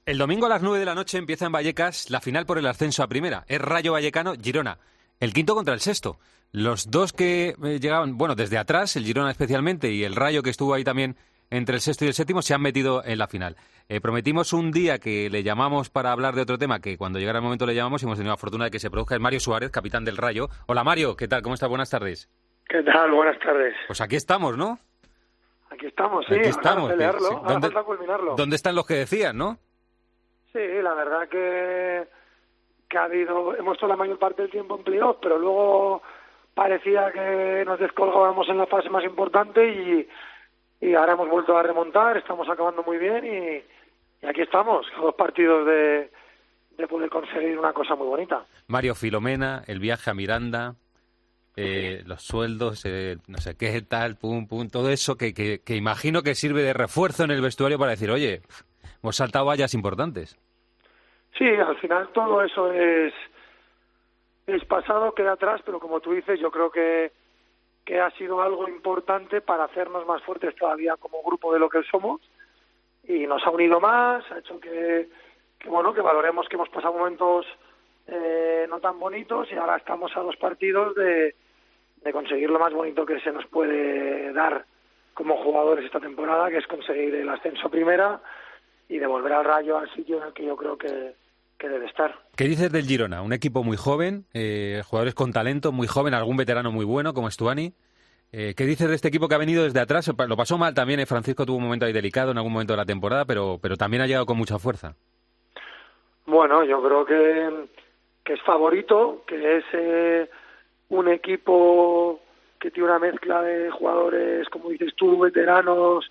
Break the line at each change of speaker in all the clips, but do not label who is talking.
El domingo a las 9 de la noche empieza en Vallecas la final por el ascenso a primera. Es Rayo Vallecano-Girona, el quinto contra el sexto. Los dos que llegaban, bueno, desde atrás, el Girona especialmente, y el Rayo que estuvo ahí también entre el sexto y el séptimo, se han metido en la final. Prometimos un día que le llamamos para hablar de otro tema, que cuando llegara el momento le llamamos, y hemos tenido la fortuna de que se produzca. Es Mario Suárez, capitán del Rayo. Hola Mario, ¿qué tal? ¿Cómo estás? Buenas tardes.
¿Qué tal? Buenas tardes.
Pues aquí estamos, ¿no?
Aquí estamos, sí.
Aquí estamos.
Pelearlo,
Sí.
ahora falta culminarlo.
¿Dónde están los que decían, no?
Sí, la verdad que ha habido... Hemos estado la mayor parte del tiempo en playoff, pero luego parecía que nos descolgábamos en la fase más importante y ahora hemos vuelto a remontar, estamos acabando muy bien y aquí estamos, a 2 partidos de poder conseguir una cosa muy bonita.
Mario, Filomena, el viaje a Miranda, los sueldos, no sé qué tal, pum, todo eso que imagino que sirve de refuerzo en el vestuario para decir, oye, hemos saltado vallas importantes.
Sí, al final todo eso es pasado, queda atrás, pero como tú dices, yo creo que ha sido algo importante para hacernos más fuertes todavía como grupo de lo que somos, y nos ha unido más, ha hecho que valoremos que hemos pasado momentos no tan bonitos, y ahora estamos a 2 partidos de conseguir lo más bonito que se nos puede dar como jugadores esta temporada, que es conseguir el ascenso a primera y devolver al Rayo al sitio en el que yo creo que debe estar.
¿Qué dices del Girona? Un equipo muy joven, jugadores con talento, muy joven, algún veterano muy bueno como Stuani. ¿Qué dices de este equipo que ha venido desde atrás? Lo pasó mal también, Francisco tuvo un momento ahí delicado en algún momento de la temporada, pero también ha llegado con mucha fuerza.
Bueno, yo creo que es favorito, que es un equipo que tiene una mezcla de jugadores, como dices tú, veteranos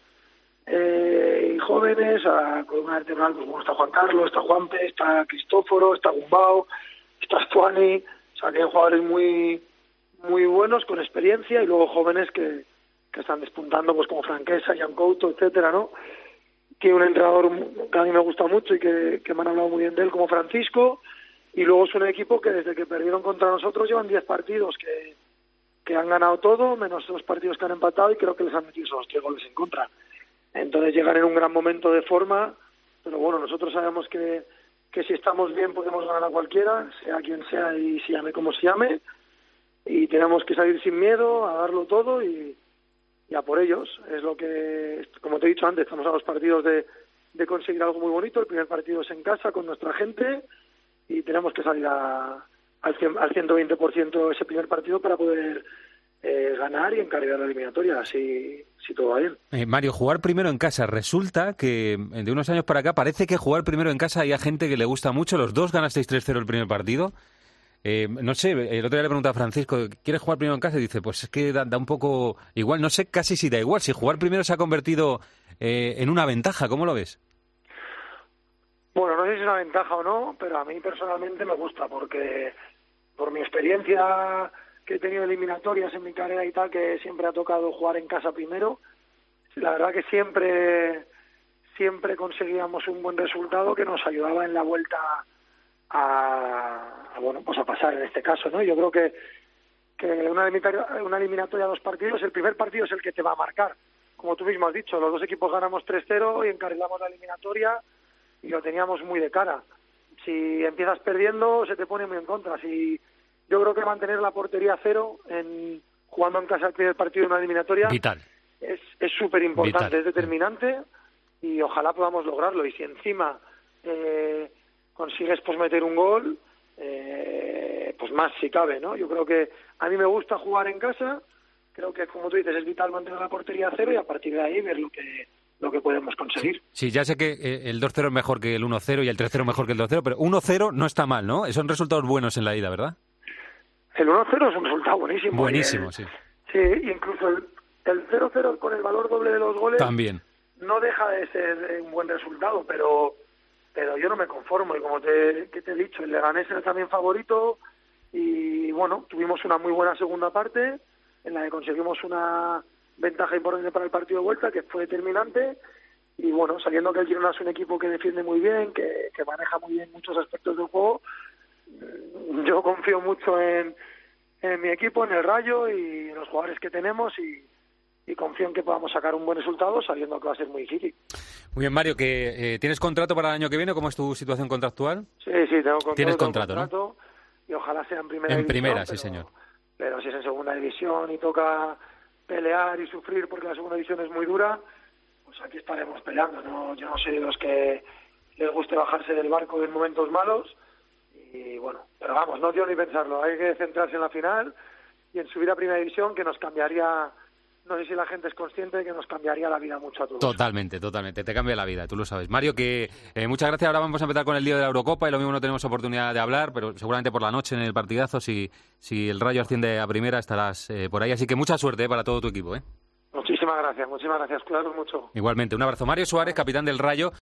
y jóvenes, con una vertebral, pues bueno, está Juan Carlos, está Juanpe, está Cristóforo, está Gumbau, está Stuani, o sea, que hay jugadores muy muy buenos, con experiencia, y luego jóvenes que están despuntando, pues como Franquesa, Jan Couto, etcétera, ¿no? Tiene un entrenador que a mí me gusta mucho y que me han hablado muy bien de él, como Francisco, y luego es un equipo que desde que perdieron contra nosotros llevan 10 partidos, que han ganado todo, menos 2 partidos que han empatado, y creo que les han metido esos 3 goles en contra. Entonces llegan en un gran momento de forma, pero bueno, nosotros sabemos que si estamos bien podemos ganar a cualquiera, sea quien sea y se llame como se llame, y tenemos que salir sin miedo a darlo todo y a por ellos. Es lo que, como te he dicho antes, estamos a 2 partidos de conseguir algo muy bonito. El primer partido es en casa con nuestra gente y tenemos que salir al 120% ese primer partido para poder ganar y encargar la eliminatoria, si todo va bien.
Mario, jugar primero en casa, resulta que de unos años para acá parece que jugar primero en casa hay a gente que le gusta mucho. Los dos ganasteis 3-0 el primer partido. No sé, el otro día le preguntaba a Francisco, ¿quieres jugar primero en casa? Y dice, pues es que da un poco igual, no sé casi si da igual, si jugar primero se ha convertido en una ventaja, ¿cómo lo ves?
Bueno, no sé si es una ventaja o no, pero a mí personalmente me gusta, porque por mi experiencia que he tenido eliminatorias en mi carrera y tal, que siempre ha tocado jugar en casa primero, la verdad que siempre conseguíamos un buen resultado que nos ayudaba en la vuelta a pasar en este caso, ¿no? Yo creo que una eliminatoria a 2 partidos, el primer partido es el que te va a marcar, como tú mismo has dicho, los 2 equipos ganamos 3-0 y encarrilamos la eliminatoria y lo teníamos muy de cara. Si empiezas perdiendo se te pone muy en contra. Yo creo que mantener la portería a 0 jugando en casa el primer partido de una eliminatoria
vital,
es súper importante, es determinante, y ojalá podamos lograrlo. Y si encima consigues pues meter un gol, pues más si cabe, ¿no? Yo creo que a mí me gusta jugar en casa, creo que, como tú dices, es vital mantener la portería a 0 y a partir de ahí ver lo que podemos conseguir.
Sí, ya sé que el 2-0 es mejor que el 1-0 y el 3-0 mejor que el 2-0, pero 1-0 no está mal, ¿no? Son resultados buenos en la ida, ¿verdad?
El 1-0 es un resultado buenísimo.
Buenísimo, sí.
Sí, incluso el 0-0 con el valor doble de los goles
también
no deja de ser un buen resultado, pero yo no me conformo, y como te he dicho, el Leganés era también favorito, y bueno, tuvimos una muy buena segunda parte en la que conseguimos una ventaja importante para el partido de vuelta, que fue determinante, y bueno, sabiendo que el Girona es un equipo que defiende muy bien, que maneja muy bien muchos aspectos del juego, yo confío mucho en mi equipo, en el Rayo y en los jugadores que tenemos, y confío en que podamos sacar un buen resultado sabiendo que va a ser muy difícil.
Muy bien, Mario, que ¿tienes contrato para el año que viene? ¿Cómo es tu situación contractual?
Sí, tengo contrato.
Tienes contrato,
¿no? Y ojalá sea en primera división.
En primera, sí, señor.
Pero si es en segunda división y toca pelear y sufrir porque la segunda división es muy dura, pues aquí estaremos peleando. ¿No? Yo no soy de los que les guste bajarse del barco en momentos malos. Y bueno, pero vamos, no quiero ni pensarlo. Hay que centrarse en la final y en subir a primera división, que nos cambiaría... No sé si la gente es consciente de que nos cambiaría la vida mucho a todos.
Totalmente, te cambia la vida, tú lo sabes. Mario, que muchas gracias. Ahora vamos a empezar con el lío de la Eurocopa y lo mismo no tenemos oportunidad de hablar, pero seguramente por la noche en el partidazo, si el Rayo asciende a primera, estarás por ahí. Así que mucha suerte para todo tu equipo.
Muchísimas gracias, cuidaros mucho.
Igualmente, un abrazo. Mario Suárez, capitán del Rayo.